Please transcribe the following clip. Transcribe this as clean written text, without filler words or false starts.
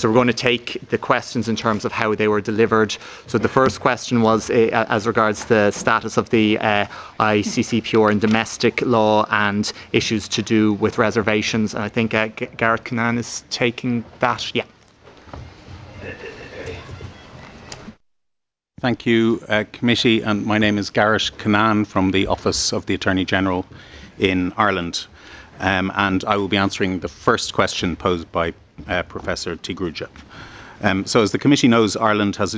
So we're going to take the questions in terms of how they were delivered. So the first question was as regards the status of the ICCPR in domestic law and issues to do with reservations. And I think Gareth Cannan is taking that. Yeah. Thank you, Committee. And my name is Gareth Cannan from the Office of the Attorney General in Ireland. And I will be answering the first question posed by Professor Tigruja. So as the Committee knows, Ireland has